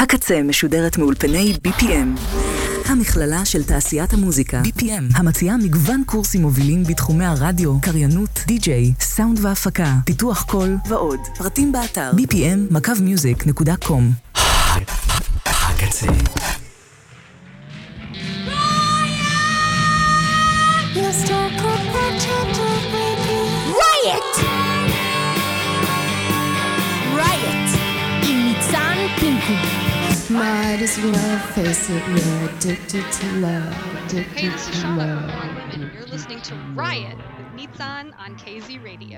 הקצה משודרת מאולפני BPM, המכללה של תעשיית המוזיקה. BPM, המציעה מגוון קורסים מובילים בתחומי הרדיו, קריינות, די-ג'יי, סאונד והפקה, פיתוח קול ועוד. פרטים באתר bpm.music.com. הקצה. Riot! Riot! עם ניצן פינקו. Might as well face it, we're addicted to love, Hey, addicted this is to Charlotte love. from Wrong Women, and you're listening to Riot with Nitzan on KZ Radio.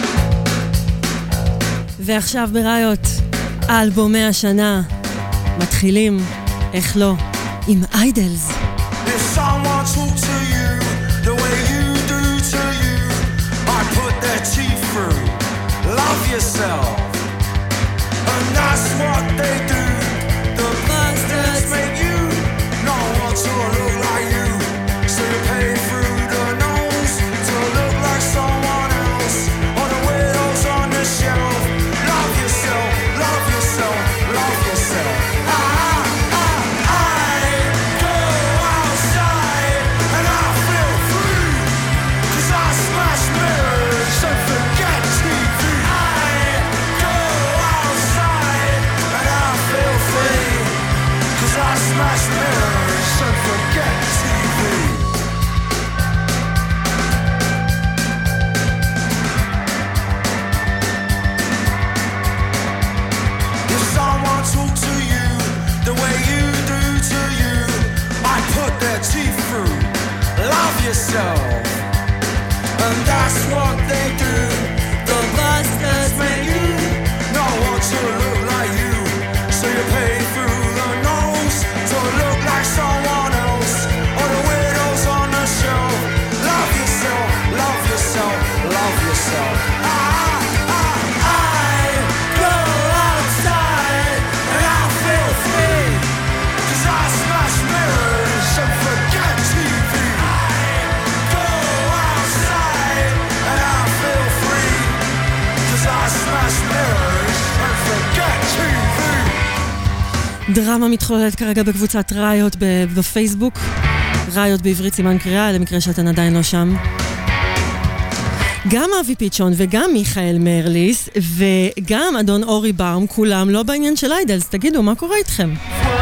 ועכשיו בראיות, אלבומי השנה, מתחילים, איך לא, עם איידלס. If someone talks to you the way you do to you, I put their teeth through. Love yourself, and that's what they do. The bastards make you not want to look like you, so you pay through the nose to look like someone else. All the widows on the shelf. Love yourself, love yourself, love yourself. Smash mirrors and forget TV. If someone talks to you the way you do to you, I put their teeth through. Love yourself, and that's what they do. The bastards make you not want to look like you, so you pay through the nose to look like someone else. Or the widows on the shelf. Love yourself, love yourself, love yourself. I go outside and I feel free, 'cause I smash mirrors and forget TV. I go outside and I feel free, 'cause I smash mirrors and forget TV. דרמה מתחוללת כרגע בקבוצת ראיות בפייסבוק, ראיות בעברית סימן קריאה, למקרה שאתן עדיין לא שם. גם אבי פיצ'ון וגם מיכאל מרליס וגם אדון אורי באום, כולם לא בעניין של איידלס. תגידו, מה קורה איתכם?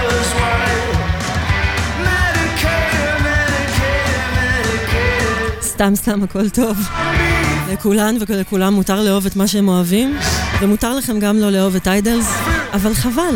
סתם, הכל טוב. לכולן ולכולם מותר לאהוב את מה שהם אוהבים, ומותר לכם גם לא לאהוב את איידלס, אבל חבל.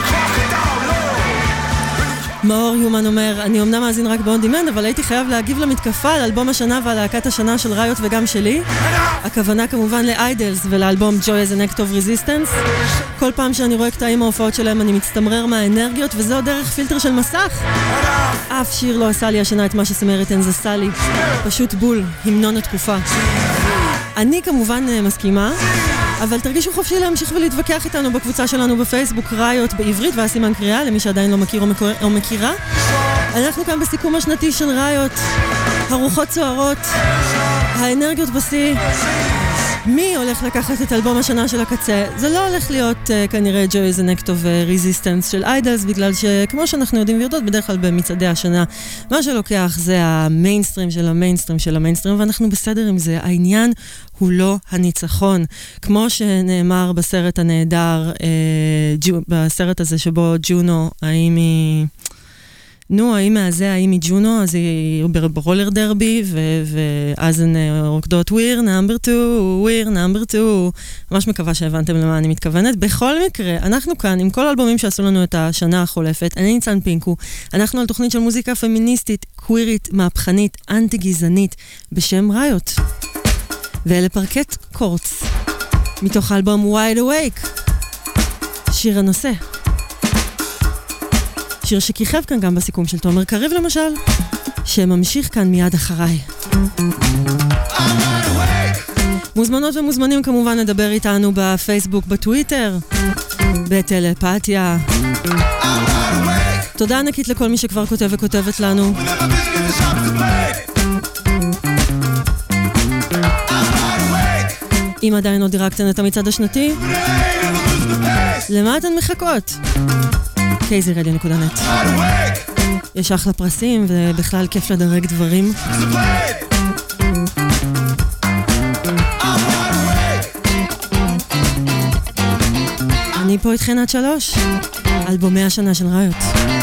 מאור יומן אומר, אני אמנם מאזין רק באון דימנד, אבל הייתי חייב להגיב למתקפה על אלבום השנה ועל להקת השנה של ראיות וגם שלי. הכוונה כמובן לאיידלס ולאלבום Joy as an Act of Resistance. כל פעם שאני רואה קטעים מההופעות שלהם אני מצטמרר מהאנרגיות, וזהו דרך פילטר של מסך. אף שיר לא עשה לי השנה את מה שסמריטנס עשה לי. פשוט בול, המנון התקופה. אני כמובן מסכימה, אבל תרגישו חופשי להמשיך ולהתווכח איתנו בקבוצה שלנו בפייסבוק, ראיות בעברית והסימן קריאה, למי שעדיין לא מכיר או מכירה. אנחנו כאן בסיכום השנתי של ראיות, הרוחות סוערות, האנרגיות בשיא. מי הולך לקחת את אלבום השנה של הקצה? זה לא הולך להיות כנראה Joy is an Act of Resistance של איידלס, בגלל שכמו שאנחנו יודעים ויודעות, בדרך כלל במצעדי השנה, מה שלוקח זה המיינסטרים של המיינסטרים של המיינסטרים, ואנחנו בסדר עם זה. העניין הוא לא הניצחון. כמו שנאמר בסרט הנהדר, בסרט הזה שבו ג'ונו, האם היא ג'ונו, אז היא ברולר דרבי, ואז הן רוקדות We're number 2, ממש מקווה שהבנתם למה אני מתכוונת. בכל מקרה, אנחנו כאן עם כל האלבומים שעשו לנו את השנה החולפת. אני ניצן פינקו, אנחנו על תוכנית של מוזיקה פמיניסטית, קווירית, מהפכנית, אנטי-גזענית, בשם ראיות. ואלה פרקט קורץ, מתוך האלבום Wide Awake, שיר הנושא. שיר שכיכב כאן גם בסיכום של תומר קריב למשל, שממשיך כאן מיד אחריי. מוזמנות ומוזמנים כמובן לדבר איתנו בפייסבוק, בטוויטר, בטלפתיה. תודה ענקית לכל מי שכבר כותב וכותבת לנו. אם עדיין לא דירקתן את המצעד השנתי, למה אתן מחכות? kzradio.net. יש אחלה פרסים ובכלל כיף לדרג דברים. אני פה איתכן עד 3, אלבומי השנה של ראיות.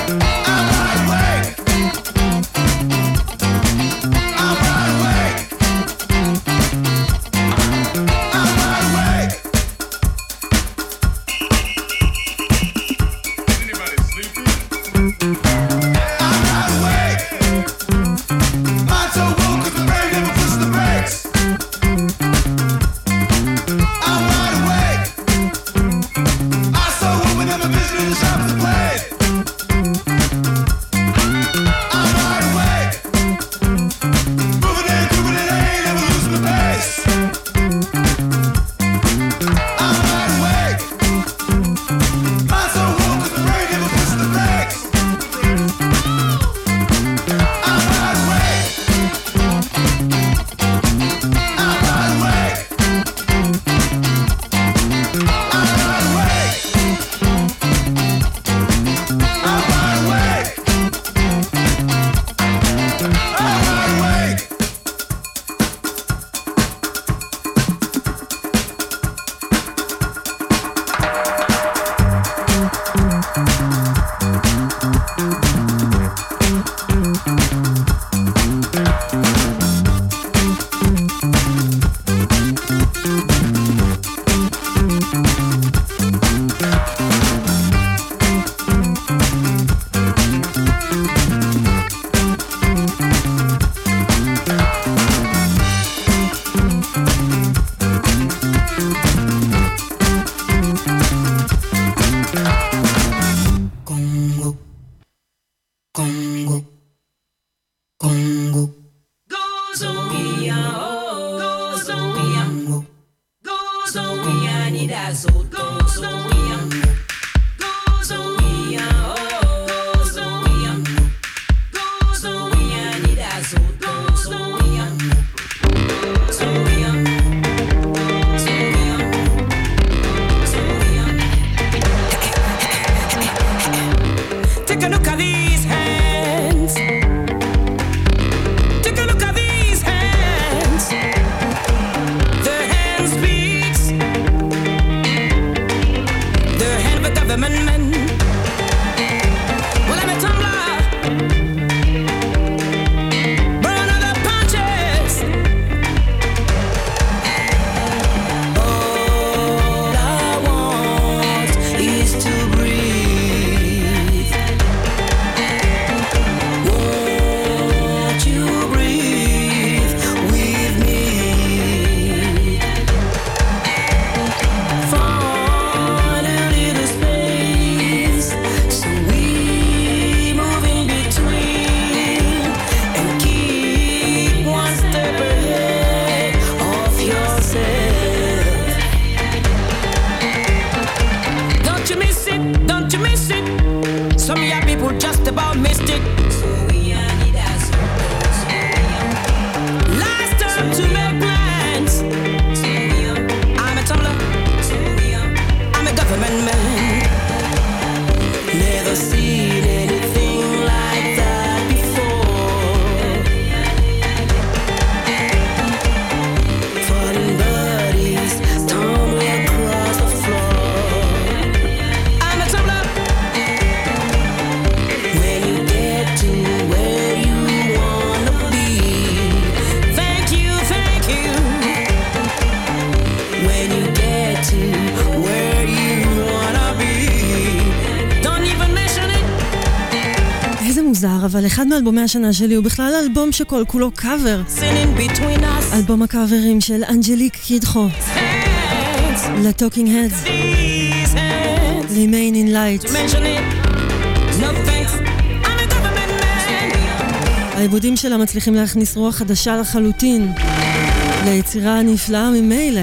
אבל אחד מאלבומי השנה שלי הוא בכלל אלבום שכל כולו קאבר. אלבום הקאברים של אנג'ליק קידחו לטוקינג הדס, Remain in Light. העיבודים שלה מצליחים להכניס רוח חדשה לחלוטין ליצירה הנפלאה ממילא.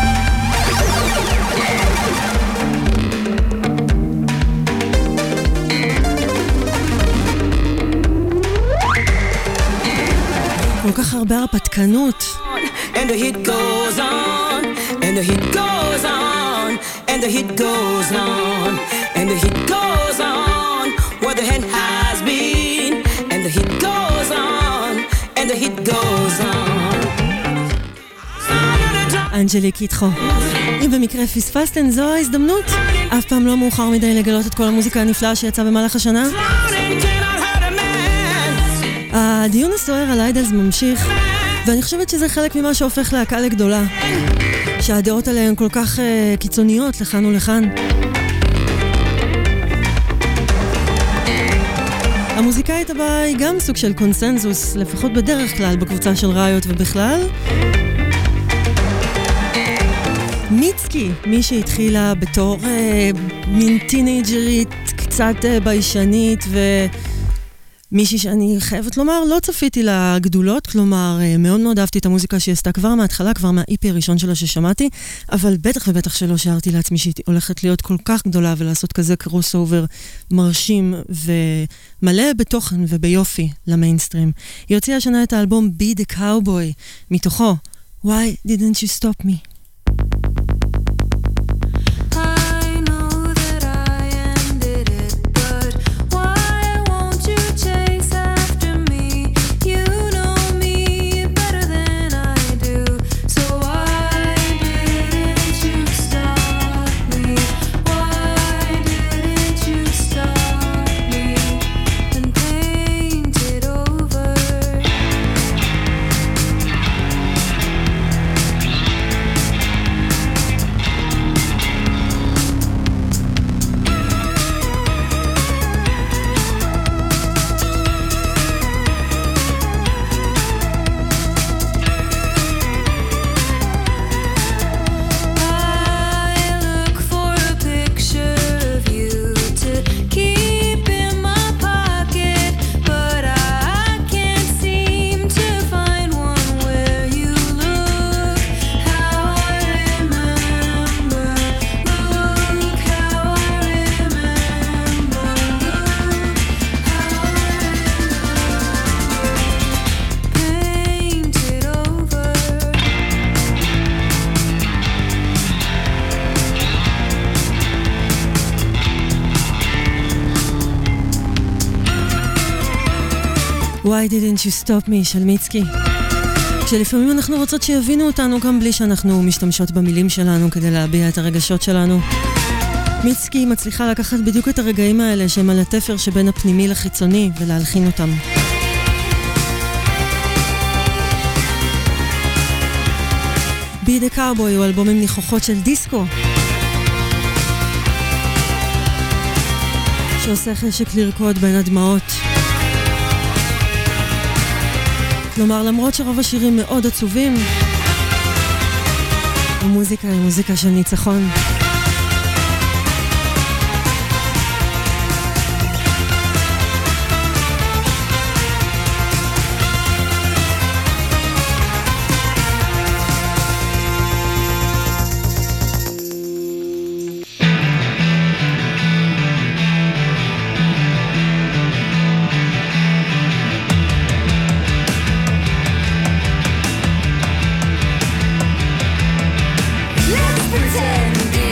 כל כך הרבה הרפתקנות. And the hit goes on, and the hit goes on, and the hit goes on, and the hit goes on, אנג'ליק קיטחו. אם במקרה פספסתן, זו ההזדמנות. אף פעם לא מאוחר מדי לגלות את כל המוזיקה הנפלאה שיצאה במהלך השנה. הדיון הסוער על איידלס ממשיך, ואני חושבת שזה חלק ממה שהופך להקה לגדולה, שהדעות עליהן כל כך קיצוניות לכאן ולכאן. המוזיקאית הבאה היא גם סוג של קונסנזוס, לפחות בדרך כלל בקבוצה של ראיות ובכלל. מיצקי, מי שהתחילה בתור מין טינג'רית קצת ביישנית, ומישהי שאני חייבת לומר, לא צפיתי לה גדולות, כלומר מאוד מאוד אהבתי את המוזיקה שהיא עשתה כבר מההתחלה, כבר מהאיפי הראשון שלה ששמעתי, אבל בטח ובטח שלא שערתי לעצמי שהיא הולכת להיות כל כך גדולה ולעשות כזה קרוס אובר מרשים ומלא בתוכן וביופי למיינסטרים. היא הוציאה השנה את האלבום Be the Cowboy, מתוכו Why Didn't You Stop Me? Why didn't you stop me של מיצקי. כשלפעמים אנחנו רוצות שיבינו אותנו גם בלי שאנחנו משתמשות במילים שלנו כדי להביע את הרגשות שלנו. מיצקי מצליחה לקחת בדיוק את הרגעים האלה שהם על התפר שבין הפנימי לחיצוני ולהלחין אותם. Be the Cowboy הוא אלבום עם ניחוחות של דיסקו שעושה חשק לרקוד בין הדמעות. כלומר, למרות שרוב השירים מאוד עצובים, המוזיקה היא מוזיקה של ניצחון. Pretend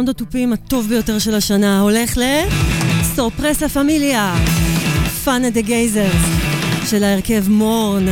סאונד התופים הטוב ביותר של השנה הולך לסורפרסה פמיליה, פאנה דה גייזרס של ההרכב מורן.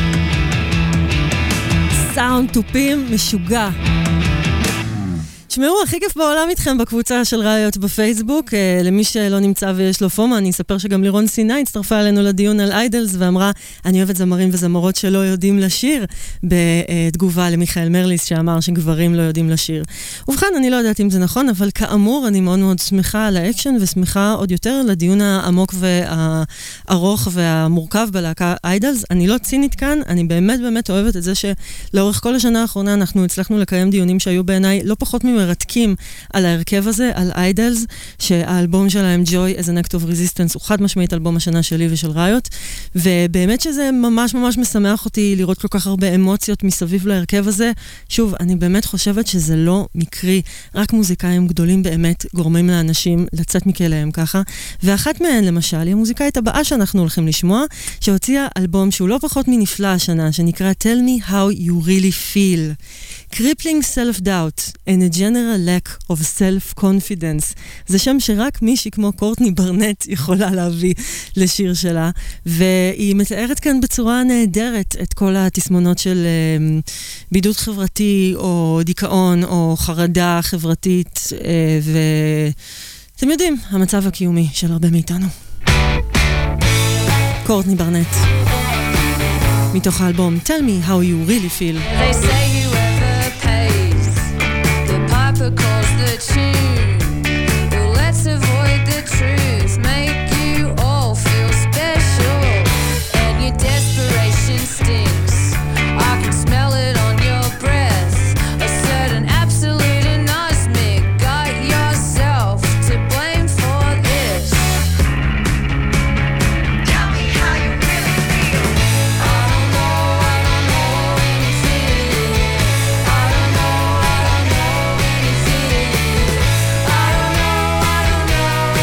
סאונד תופים משוגע. תשמעו, הכי כיף בעולם איתכם בקבוצה של ראיות בפייסבוק. למי שלא נמצא ויש לו פומה, אני אספר שגם לירון סיני הצטרפה אלינו לדיון על איידלס ואמרה, אני אוהבת זמרים וזמרות שלא יודעים לשיר, בתגובה למיכאל מרליס שאמר שגברים לא יודעים לשיר. ובכן, אני לא יודעת אם זה נכון, אבל כאמור, אני מאוד מאוד שמחה על האקשן ושמחה עוד יותר לדיון העמוק והארוך והמורכב בלהקה איידלס. אני לא צינית כאן, אני באמת באמת אוהבת את זה שלאורך כל השנה האחרונה אנחנו הצלחנו לקיים דיונים שהיו בעיניי לא פחות מרתקים על ההרכב הזה, על איידלס, שהאלבום שלהם Joy as an Act of Resistance הוא חד משמעית אלבום השנה שלי ושל ראיות, ובאמת שזה ממש ממש משמח אותי לראות כל כך הרבה אמוציות מסביב להרכב הזה. שוב, אני באמת חושבת שזה לא מקרי, רק מוזיקאים גדולים באמת גורמים לאנשים לצאת מכליהם ככה, ואחת מהן למשל היא המוזיקאית הבאה שאנחנו הולכים לשמוע, שהוציאה אלבום שהוא לא פחות מנפלא השנה, שנקרא Tell Me How You Really Feel. Crippling Self-Doubt and a General Lack of Self-Confidence. זה שם שרק מישהי כמו קורטני ברנט יכולה להביא לשיר שלה, והיא מתארת כאן בצורה נהדרת את כל התסמונות של בידוד חברתי או דיכאון או חרדה חברתית, ואתם יודעים, המצב הקיומי של הרבה מאיתנו. קורטני ברנט, מתוך האלבום Tell Me How You Really Feel. They say whoever pays the piper calls the tune. Well, let's avoid the truth, make you all feel special, and your desperation stinks. I can smell it on your breath, a certain absolute anosmic. Got yourself to blame for this. Tell me how you really feel. I don't know anything. I don't know anything. I don't know anything.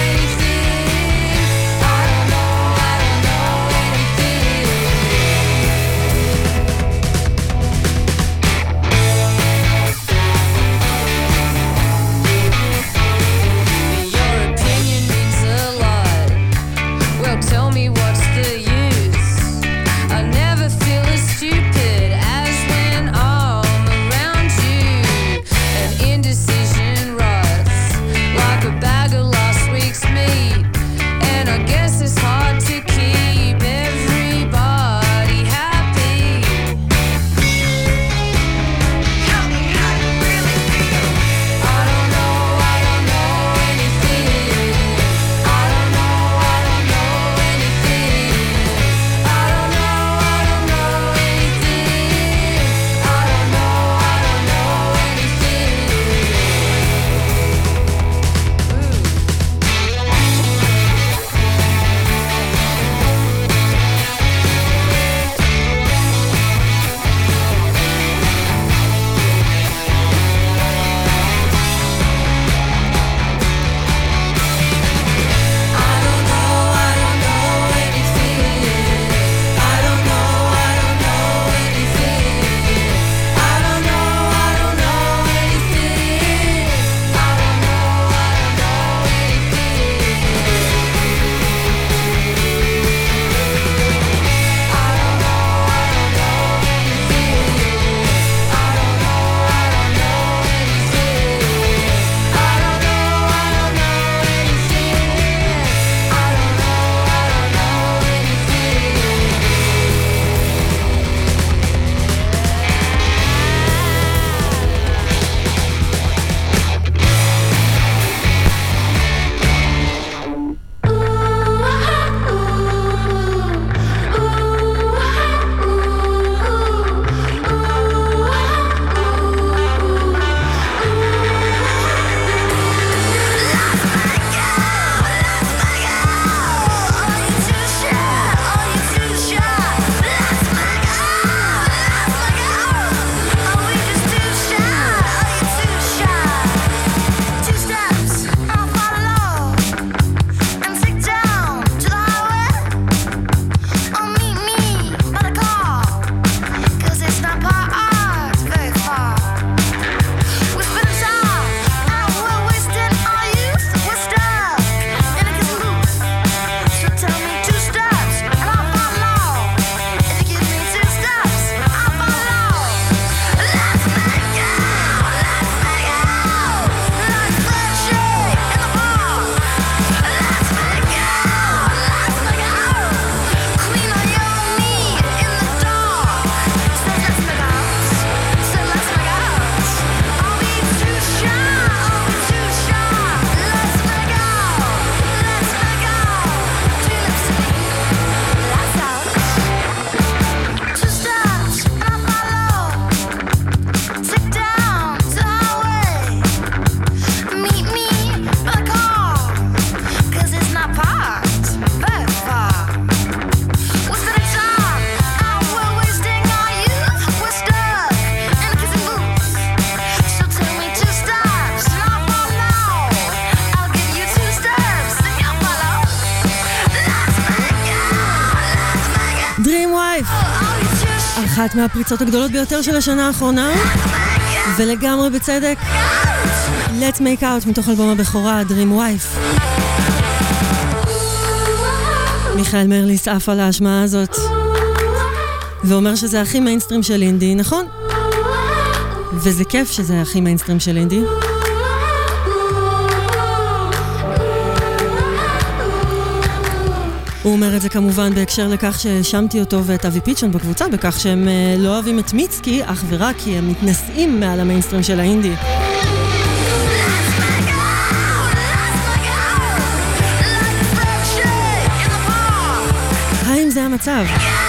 Dream Wife, אחת מהפריצות הגדולות ביותר של השנה האחרונה, ולגמרי בצדק. Let's Make Out מתוך אלבום הבכורה, Dream Wife. מיכאל מרליס עף על ההשמעה הזאת ואומר שזה הכי מיינסטרים של אינדי, נכון? וזה כיף שזה הכי מיינסטרים של אינדי. הוא אומר את זה כמובן בהקשר לכך ששמתי אותו ואת אבי פיצ'ון בקבוצה בכך שהם לא אוהבים את מיצקי אך ורק כי הם מתנשאים מעל המיינסטרים של האינדי. האם זה המצב?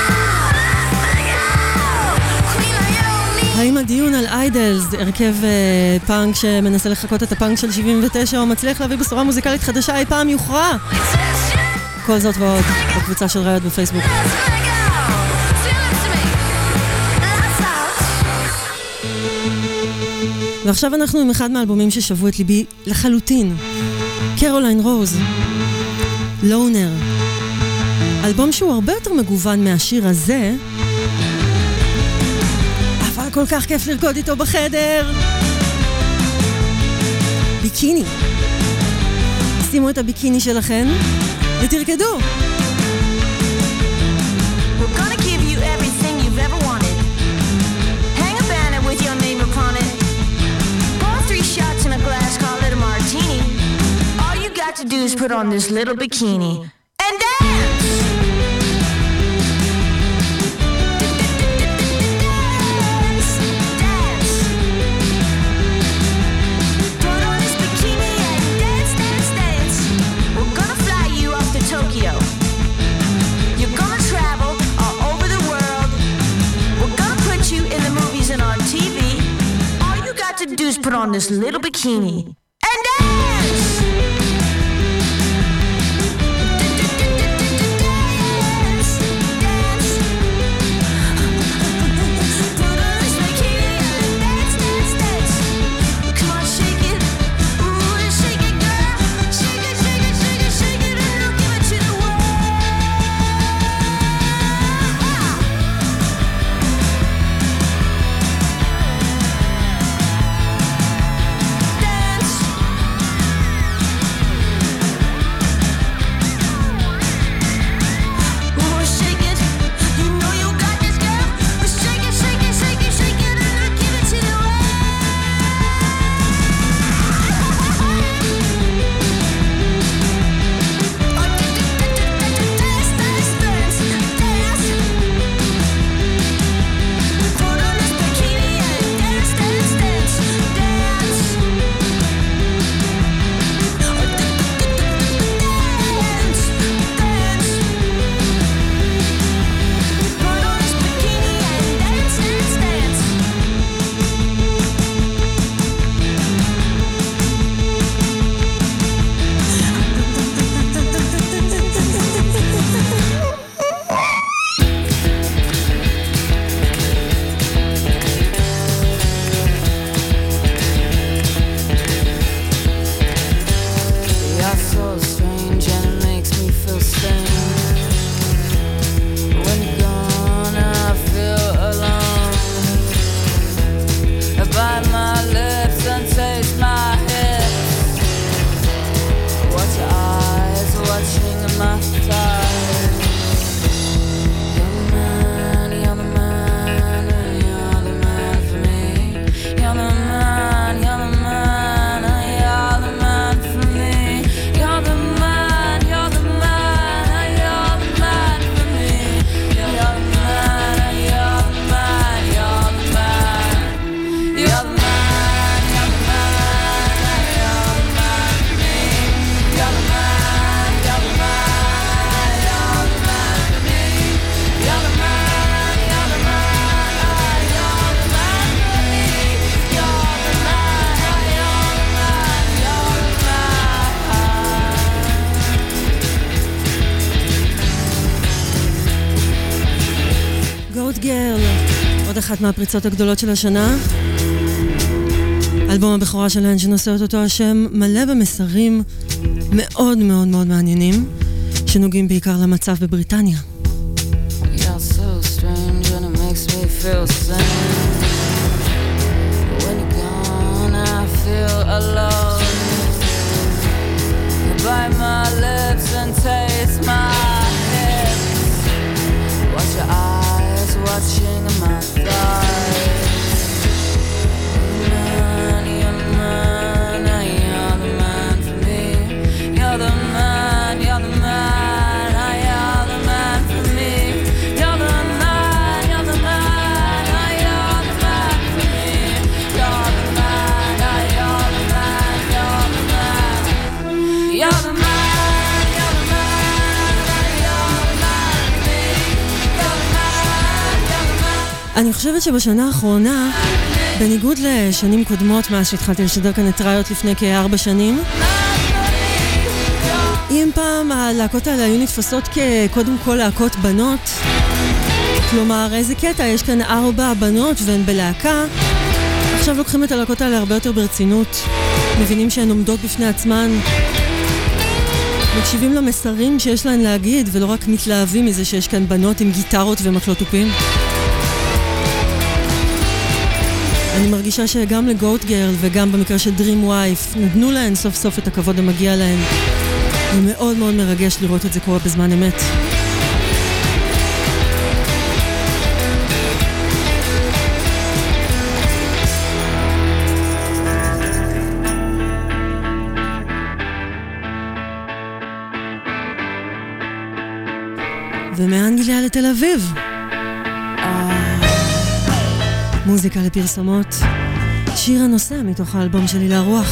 האם הדיון על איידלס, הרכב פאנק שמנסה לחכות את הפאנק של 79 או מצליח להביא בשורה מוזיקלית חדשה אי פעם יוכרע? כל זאת ועוד בקבוצה של ראיות בפייסבוק. ועכשיו אנחנו עם אחד מהאלבומים ששבו את ליבי לחלוטין, קרוליין רוז, לונר. אלבום שהוא הרבה יותר מגוון מהשיר הזה, אבל כל כך כיף לרקוד איתו בחדר. ביקיני. שימו את הביקיני שלכם ותרקדו. We're gonna give you everything you've ever wanted. Hang a banner with your name upon it. Pour 3 shots in a glass, call it a martini. All you got to do is put on this little bikini and dance. Tokyo. You're gonna travel all over the world. We're gonna put you in the movies and on TV. All you got to do is put on this little bikini and dance. עוד אחת מהפריצות הגדולות של השנה, אלבום הבכורה שלהן שנושא אותו השם, מלא במסרים מאוד מאוד מאוד מעניינים שנוגעים בעיקר למצב בבריטניה. You're so feel sane. But when you're gone, I feel alone. You bite my lips and taste my hips. Watch your eyes watching my thighs. אני חושבת שבשנה האחרונה, בניגוד לשנים קודמות מאז שהתחלתי לשדר כאן את ראיות לפני כ4 שנים, אם פעם הלהקות האלה היו נתפסות כקודם כל להקות בנות, כלומר איזה קטע, יש כאן 4 בנות והן בלהקה, עכשיו לוקחים את הלהקות האלה הרבה יותר ברצינות, מבינים שהן עומדות בפני עצמן, מקשיבים למסרים שיש להן להגיד ולא רק מתלהבים מזה שיש כאן בנות עם גיטרות ומקלות תופים. אני מרגישה שגם לגוט גרל וגם במקרה של דרים וייף נתנו להן סוף סוף את הכבוד המגיע להן. זה מאוד מאוד מרגש לראות את זה קורה בזמן אמת. ומאנגליה לתל אביב. מוזיקה לפרסומות, שיר הנושא מתוך האלבום שלי לרוח.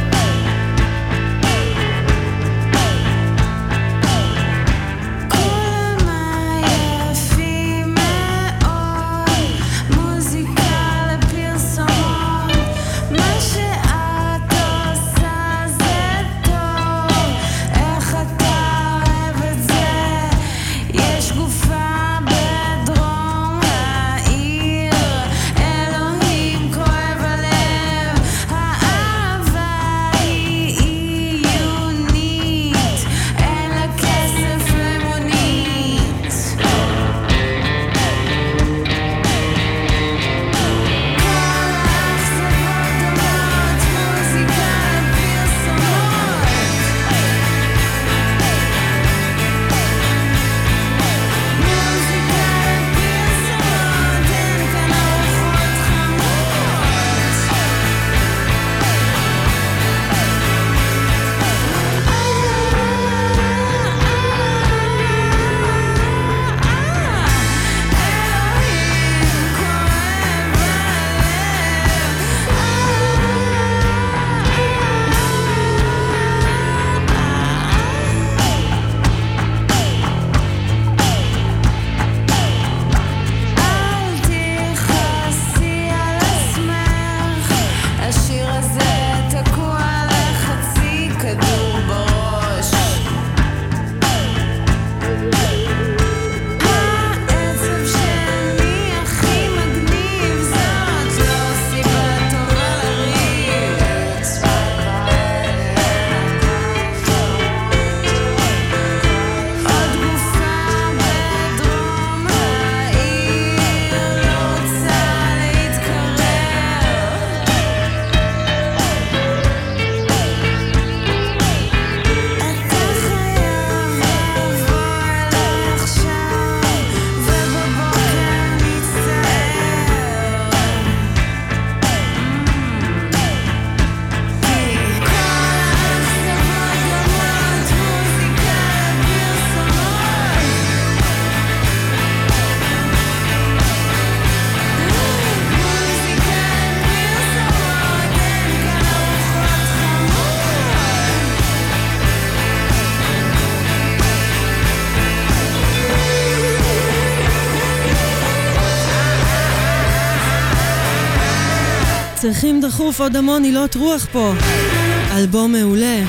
צריכים דחוף עוד המון עילות רוח פה. אלבום מעולה.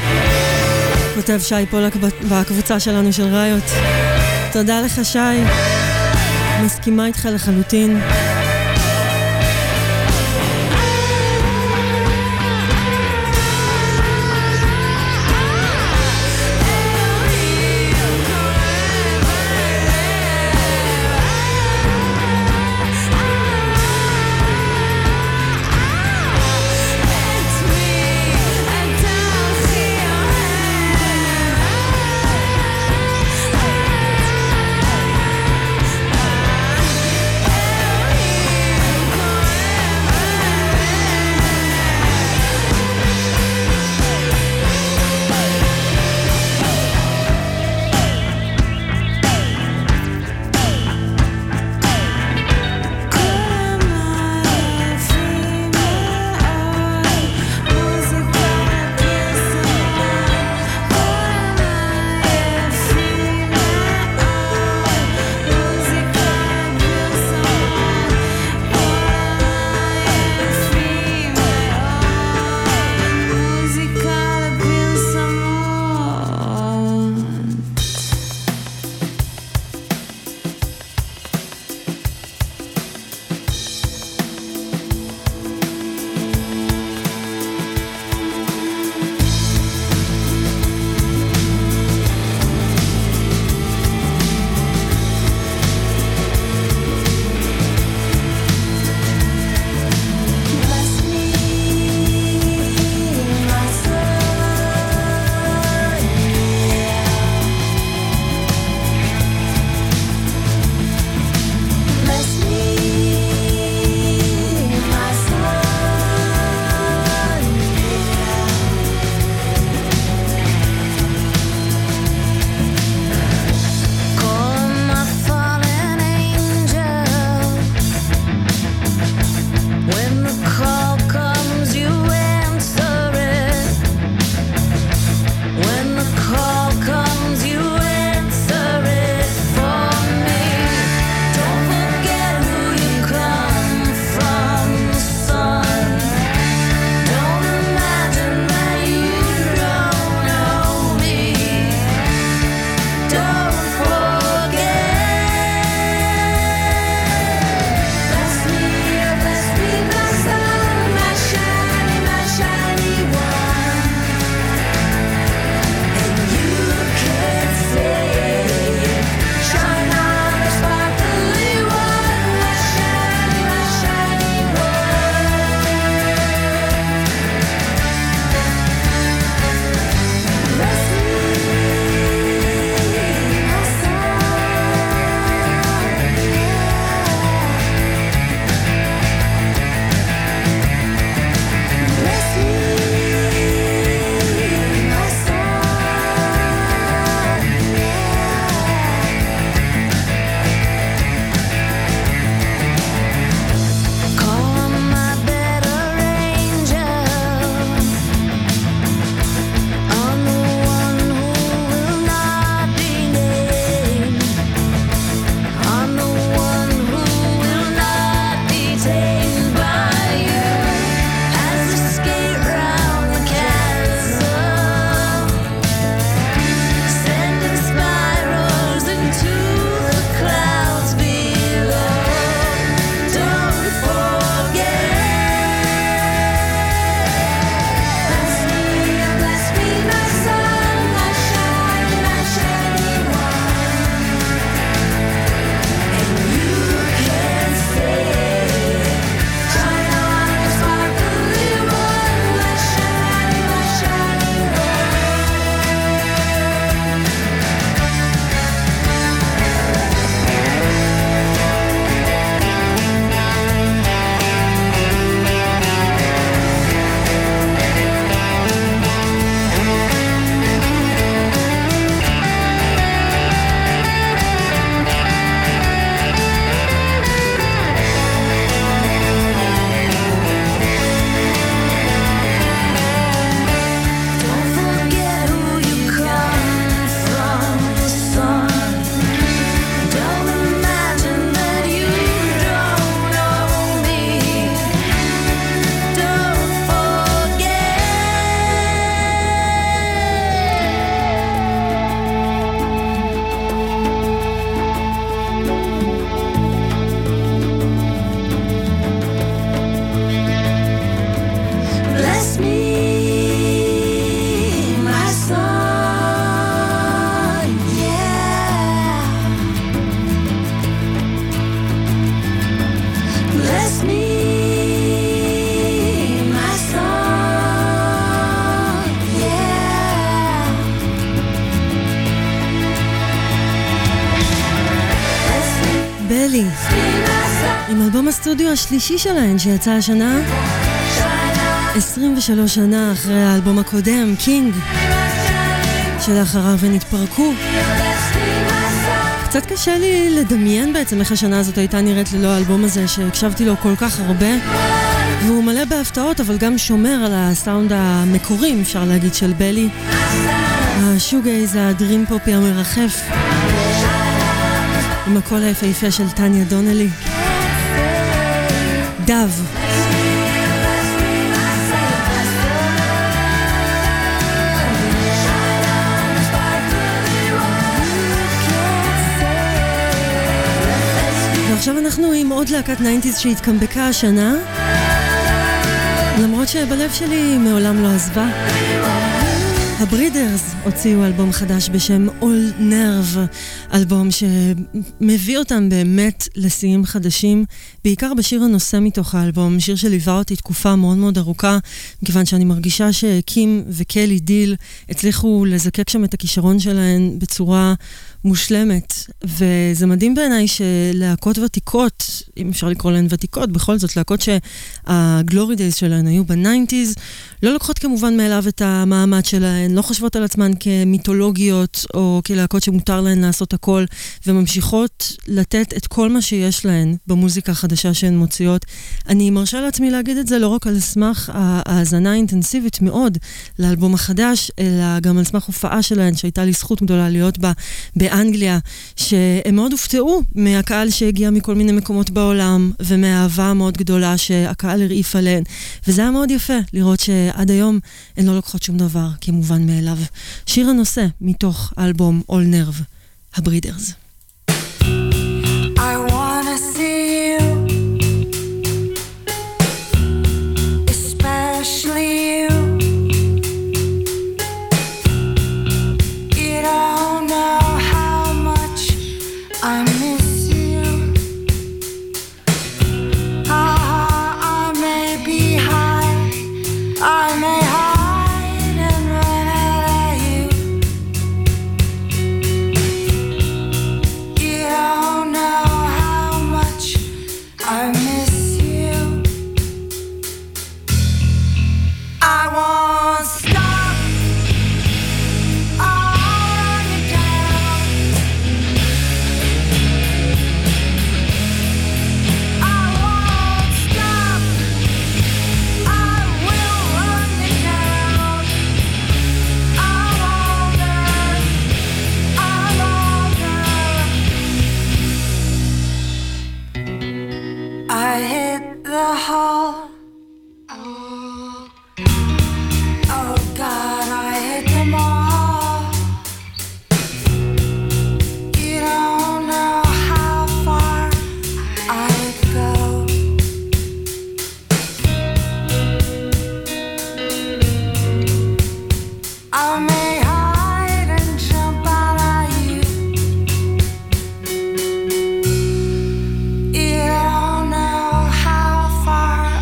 כותב שי פולק בקבוצה שלנו של ראיות. תודה לך שי. מסכימה איתך לחלוטין. בלי, עם אלבום הסטודיו השלישי שלהן שיצא השנה, 23 שנה אחרי האלבום הקודם, קינג, שלאחריו הן התפרקו. קצת קשה לי לדמיין בעצם איך השנה הזאת הייתה נראית ללא האלבום הזה שהקשבתי לו כל כך הרבה, והוא מלא בהפתעות אבל גם שומר על הסאונד המקורי, אפשר להגיד, של בלי, השוגייז, הדרים פופי המרחף, עם הקול היפהפה של טניה דונלי. דב. ועכשיו אנחנו עם עוד להקת 90s שהתקמבקה השנה, למרות שבלב שלי מעולם לא עזבה. הברידרס הוציאו אלבום חדש בשם All Nerve, אלבום שמביא אותם באמת לשיאים חדשים, בעיקר בשיר הנושא מתוך האלבום, שיר שליווה אותי תקופה מאוד מאוד ארוכה, מכיוון שאני מרגישה שקים וקלי דיל הצליחו לזקק שם את הכישרון שלהן בצורה מושלמת, וזה מדהים בעיניי שלהקות ותיקות, אם אפשר לקרוא להן ותיקות, בכל זאת להקות שהגלורי דייז שלהן היו ב-90s, לא לוקחות כמובן מאליו את המעמד שלהן, לא חושבות על עצמן כמיתולוגיות או כלהקות שמותר להן לעשות הכל, וממשיכות לתת את כל מה שיש להן במוזיקה החדשה שהן מוציאות. אני מרשה לעצמי להגיד את זה לא רק על סמך ההאזנה האינטנסיבית מאוד לאלבום החדש, אלא גם על סמך הופעה שלהן שהייתה לי זכות גדולה להיות בה באנגליה, שהם מאוד הופתעו מהקהל שהגיע מכל מיני מקומות בעולם, ומהאהבה מאוד גדולה שהקהל הרעיף עליהן, וזה היה מאוד יפה לראות שעד היום הן לא לוקחות שום דבר כמובן מאליו. שיר הנושא מתוך האלבום All Nerve, הברידרס. I wanna see you, especially you. You don't know how much I miss you. I may be high, I may hide and run out of you. You don't know how much I miss you. I won't stop. I'll run you down. I won't stop. I will run you down. I'm older. I'm older. I hit the hall. Oh God, I hit them all. You don't know how far I'd go. I may hide and jump out at you. You don't know how far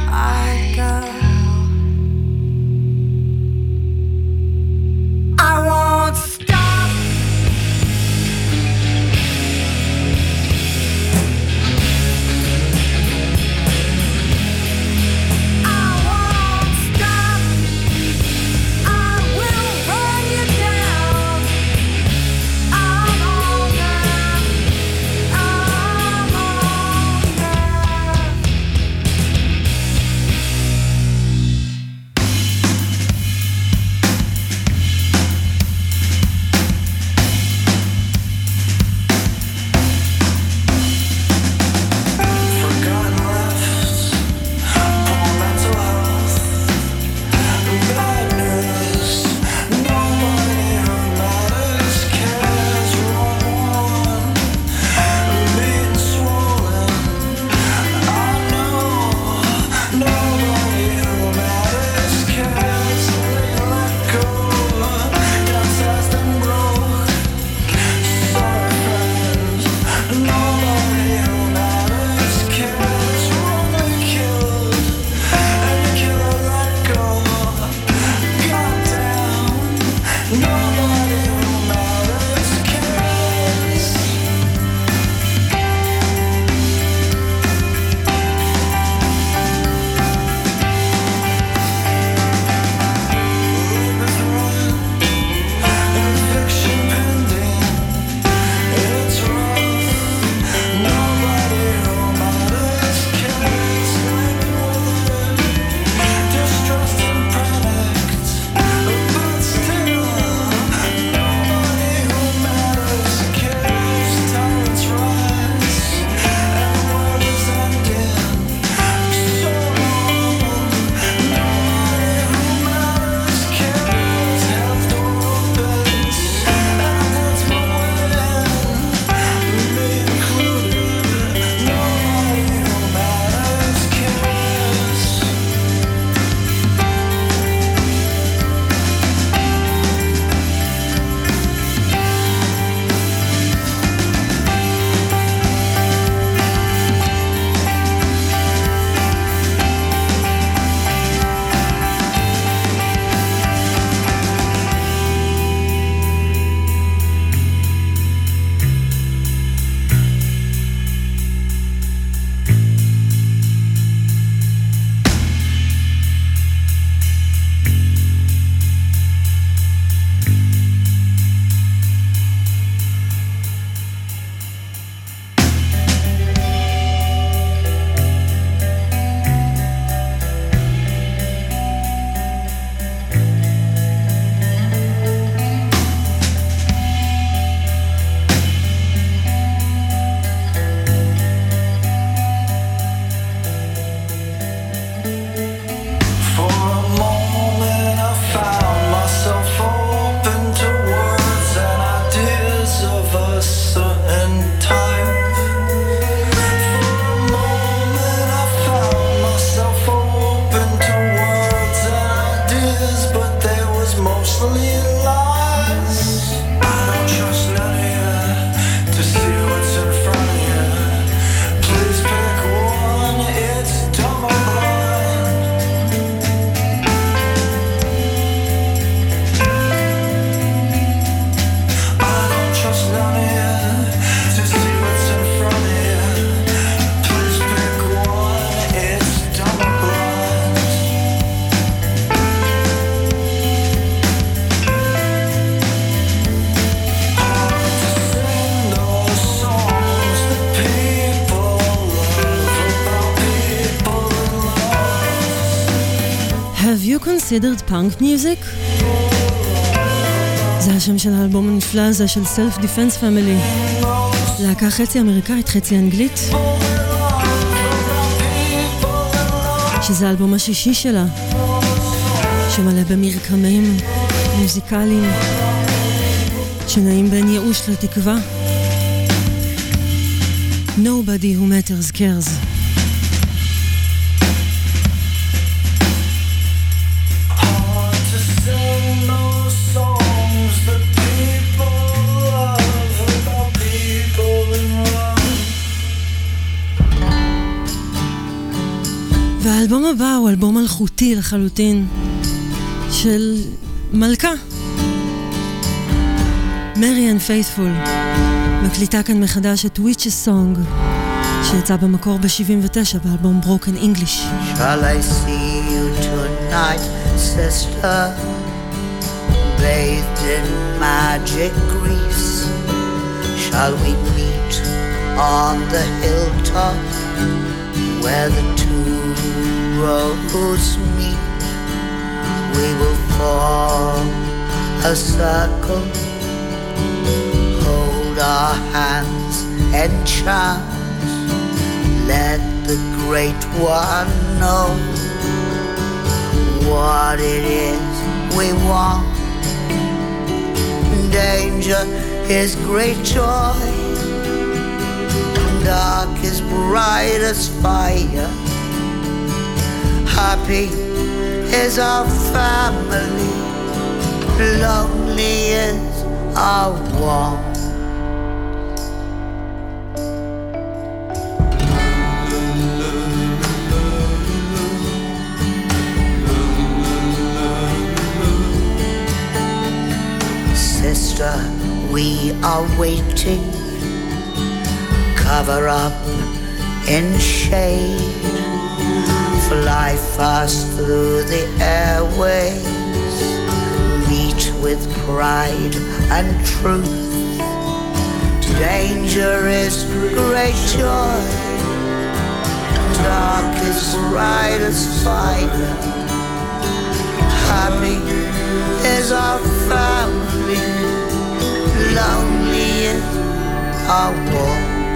you considered punk music? זה השם של האלבום הנפלא הזה של Self Defense Family. להקה חצי אמריקאית, חצי אנגלית. שזה האלבום השישי שלה, שמלא במרקמים מוזיקליים שנעים בין ייאוש לתקווה. Nobody who matters cares. והאלבום הבא הוא אלבום מלכותי לחלוטין של מלכה מריאן פייתפול, מקליטה כאן מחדש את Witch's Song שיצא במקור ב-79 באלבום Broken English. Shall I see you tonight, sister, bathed in magic grease? Shall we meet on the hilltop where the two roads meet? We will form a circle, hold our hands and chant. Let the great one know what it is we want. Danger is great joy, dark is bright as fire. Happy is our family, lonely is our want. Sister, we are waiting, cover up in shade. Fly fast through the airways, meet with pride and truth. Danger is great joy, dark is bright as fire. Happy is our family, lonely is our war.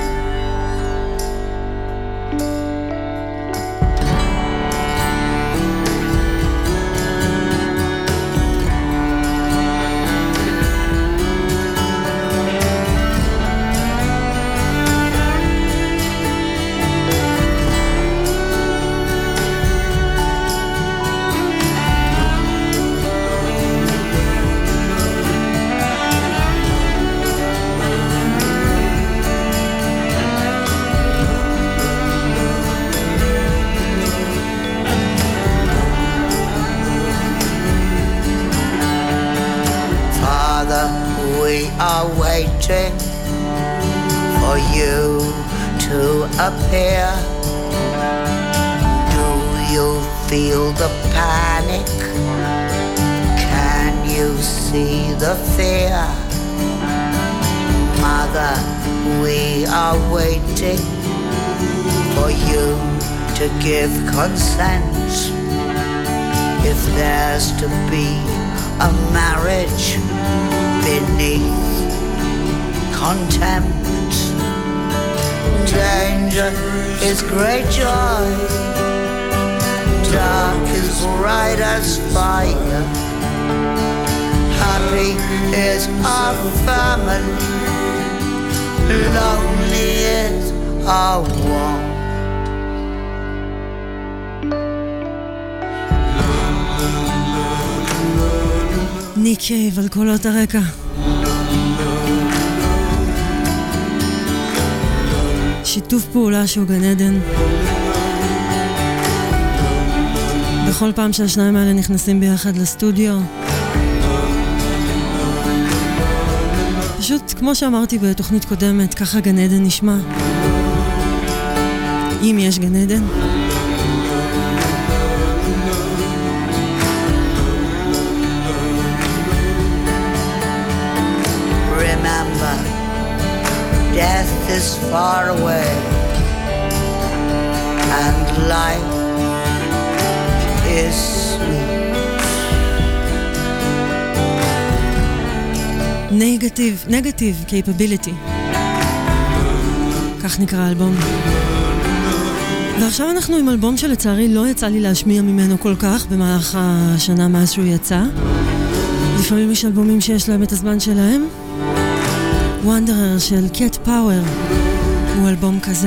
Are waiting for you to appear. Do you feel the panic? Can you see the fear? Mother, we are waiting for you to give consent. If there's to be a marriage beneath contempt, danger is great joy, dark is bright as fire. Happy is our family, lonely is our want. ניק קייב על קולות הרקע. שיתוף פעולה שהוא גן עדן. בכל פעם שהשניים האלה נכנסים ביחד לסטודיו, פשוט כמו שאמרתי בתוכנית קודמת, ככה גן עדן נשמע. אם יש גן עדן. Death is far away and life is sweet. Negative Capability. כך נקרא האלבום. ועכשיו אנחנו עם אלבום שלצערי לא יצא לי להשמיע ממנו כל כך במהלך השנה מאז שהוא יצא. לפעמים יש אלבומים שיש להם את הזמן שלהם. Wanderer של Cat Power הוא אלבום כזה.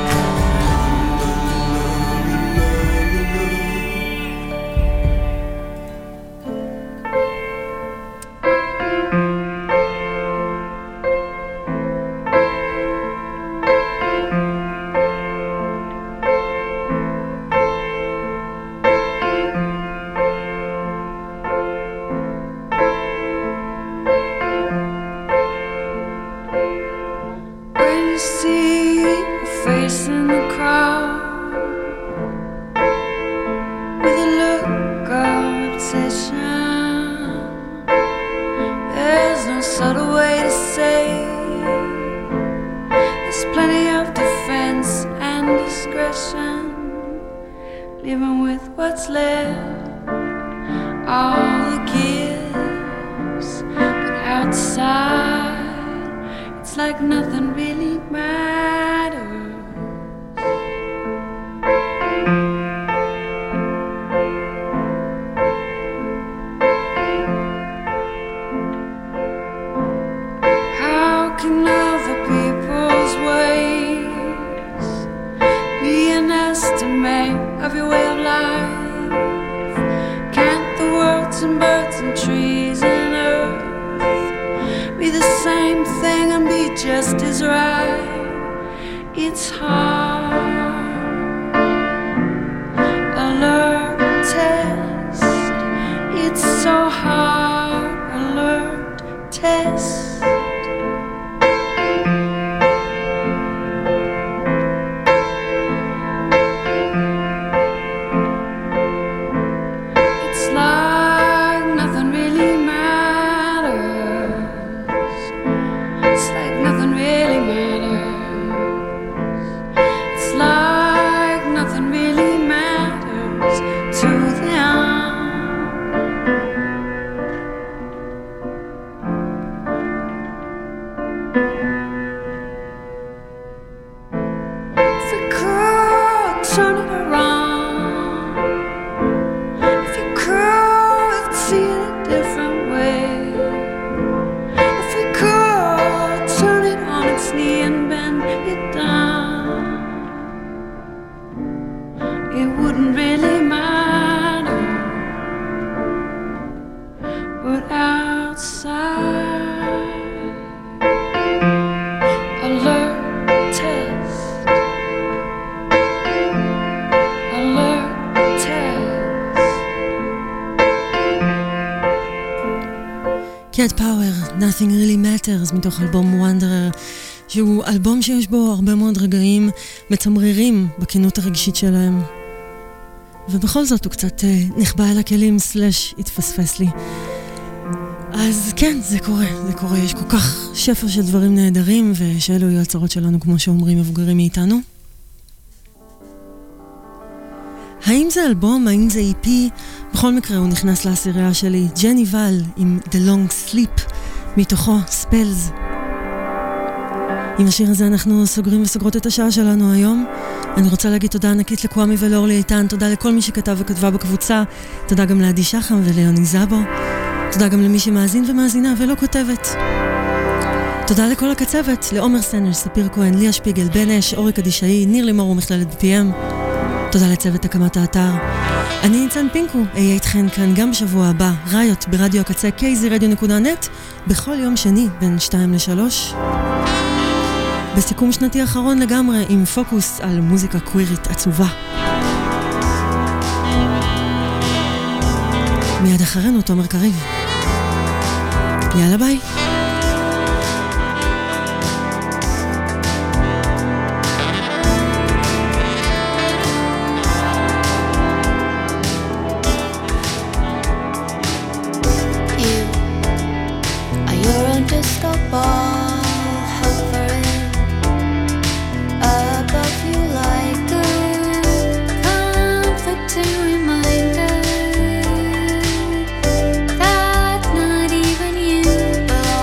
Cat Power, Nothing Really Matters, מתוך אלבום Wanderer, שהוא אלבום שיש בו הרבה מאוד רגעים מצמררים בכנות הרגשית שלהם. ובכל זאת הוא קצת נחבא אל הכלים / התפספס לי. אז כן, זה קורה, יש כל כך שפע של דברים נהדרים, ושאלו יהיו הצרות שלנו, כמו שאומרים מבוגרים מאיתנו. האם זה אלבום, האם זה EP? בכל מקרה הוא נכנס לעשירייה שלי. ג'ני ול עם The Long Sleep, מתוכו Spells. עם השיר הזה אנחנו סוגרים וסוגרות את השעה שלנו היום. אני רוצה להגיד תודה ענקית לקוואמי ולאורלי איתן, תודה לכל מי שכתב וכתבה בקבוצה, תודה גם לעדי שחם וליוני זאבו, תודה גם למי שמאזין ומאזינה ולא כותבת. תודה לכל הקצוות, לעומר סנר, ספיר כהן, ליה שפיגל, בן אש, אורי קדישאי, ניר לימור ומכללת BPM. תודה לצוות הקמת האתר. אני ניצן פינקו, אהיה איתכן כאן גם בשבוע הבא, ראיות ברדיו הקצה kzradio.net, בכל יום שני בין 2 ל-3. בסיכום שנתי אחרון לגמרי, עם פוקוס על מוזיקה קווירית עצובה. מיד אחרינו תומר קריב. יאללה ביי. That not even you belong.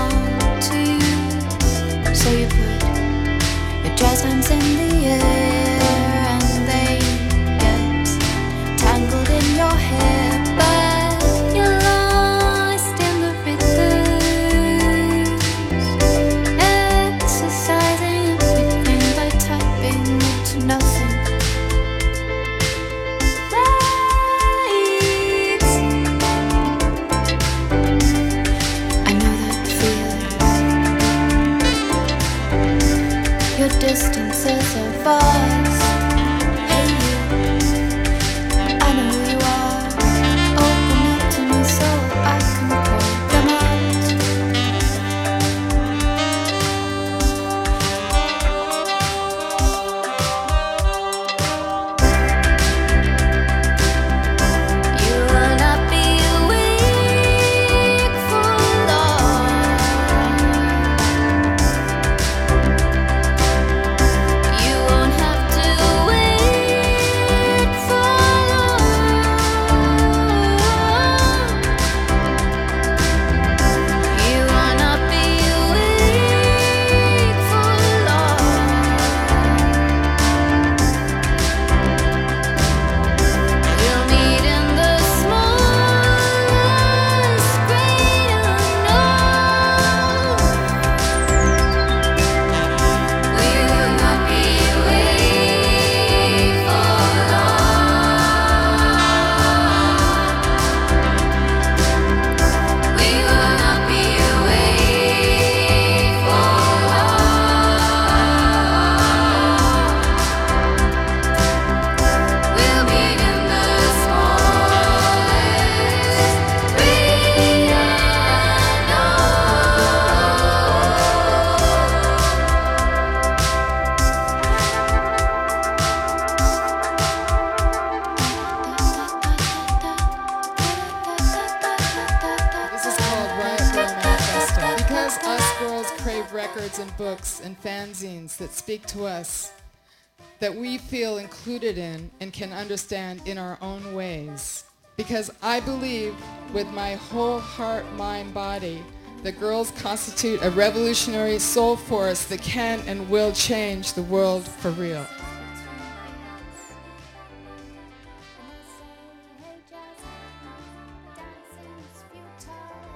walking into nothing. Lights. I know that feeling. Your distance is so vast. Hey you, I know who you are. Open up to me so I can point them out. You will not be weak for love. You won't have to wait for long. You will not be weak for love. We'll meet in the smallest great unknown. We will not be weak for long. We will not be weak for long. We'll meet in the smallest great This is called Riot Girl Manifesto. Because us girls crave records and books and fanzines that speak to us, that we feel included in and can understand in our own ways. Because I believe with my whole heart, mind, body, that girls constitute a revolutionary soul force that can and will change the world for real.